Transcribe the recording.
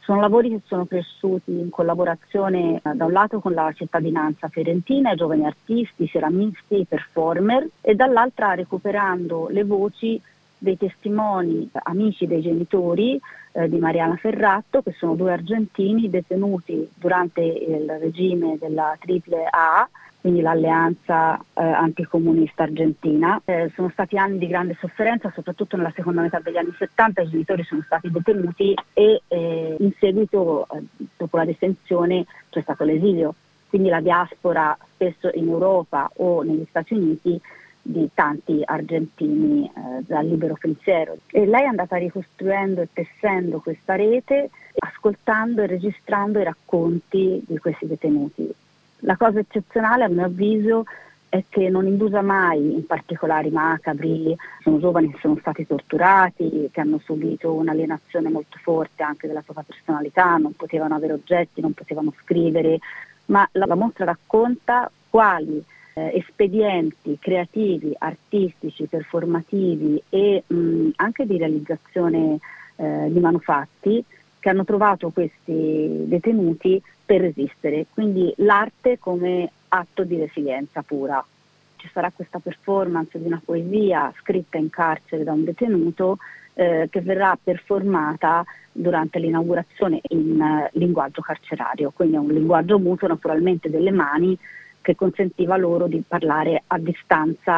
Sono lavori che sono cresciuti in collaborazione da un lato con la cittadinanza fiorentina, i giovani artisti, ceramisti, performer, e dall'altra recuperando le voci dei testimoni amici dei genitori di Mariana Ferratto, che sono 2 argentini detenuti durante il regime della Triple A, quindi l'alleanza anticomunista argentina. Sono stati anni di grande sofferenza, soprattutto nella seconda metà degli anni 70 i genitori sono stati detenuti e in seguito, dopo la detenzione, c'è stato l'esilio. Quindi la diaspora, spesso in Europa o negli Stati Uniti, di tanti argentini dal libero pensiero. E lei è andata ricostruendo e tessendo questa rete, ascoltando e registrando i racconti di questi detenuti. La cosa eccezionale, a mio avviso, è che non indugia mai in particolari macabri. Sono giovani che sono stati torturati, che hanno subito un'alienazione molto forte anche della propria personalità, non potevano avere oggetti, non potevano scrivere, ma la mostra racconta quali espedienti creativi, artistici, performativi e anche di realizzazione di manufatti che hanno trovato questi detenuti per resistere. Quindi l'arte come atto di resilienza pura. Ci sarà questa performance di una poesia scritta in carcere da un detenuto che verrà performata durante l'inaugurazione in linguaggio carcerario, quindi è un linguaggio muto naturalmente delle mani che consentiva loro di parlare a distanza